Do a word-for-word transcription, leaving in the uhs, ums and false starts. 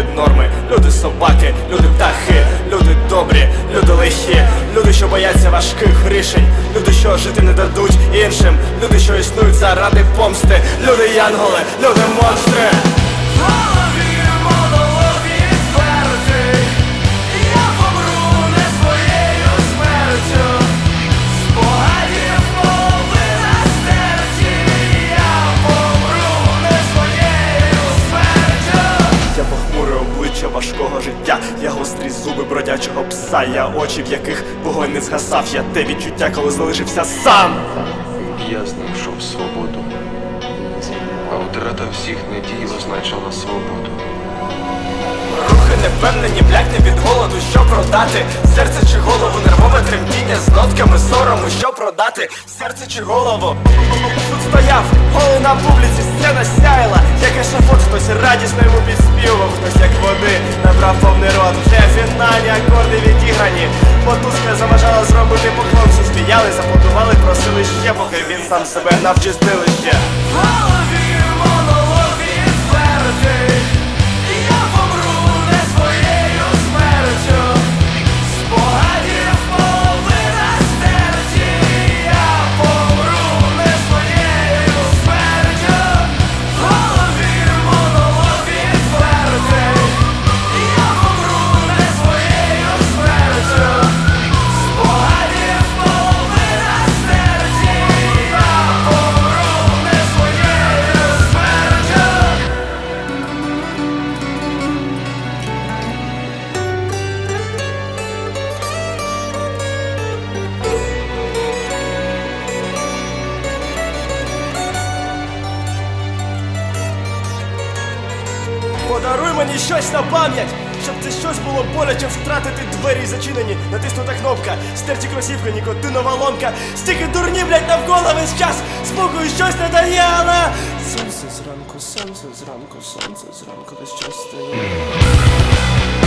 від норми. Люди собаки, люди птахи, люди добрі, люди лихі, люди, що бояться важких рішень, люди, що жити не дадуть іншим, люди, що існують заради помсти, люди янголи, люди монстри. Важкого життя, я гострі зуби бродячого пса, я очі, в яких вогонь не згасав, я те відчуття, коли залишився сам. Я знайшов свободу, а втрата всіх надій означала свободу. Рухи невпевнені, блякне від голоду, що продати? Серце чи голову, нервове тремтіння з нотками сорому, що продати? Серце чи голову? Тут стояв, голий на публіці, сцена сяяла, як ешафот, хтось радісно йому підспівав, хтось як води набрав повний рот. Вже фінальні акорди відіграні, мотузка заважала зробити поклон. Всі сміялись, аплодували, просили ще, поки він сам себе гнав чи стилище. В голові монолог відвертий, я помру не своєю смертю, спогадів половина стерті, я помру не своєю смертю. В голові монолог відвертий, я помру не своєю смертю, спогадів половина стерті, я помру не своєю смертю. Подаруй мені щось на пам'ять, щоб це щось було боляче втратити. Двері зачинені, натиснута кнопка, стерті кросівки, нікотинова ломка. Стільки дурні, блять, навколо весь час, спокою щось не дає, але сонце зранку, сонце зранку, сонце зранку весь час стає.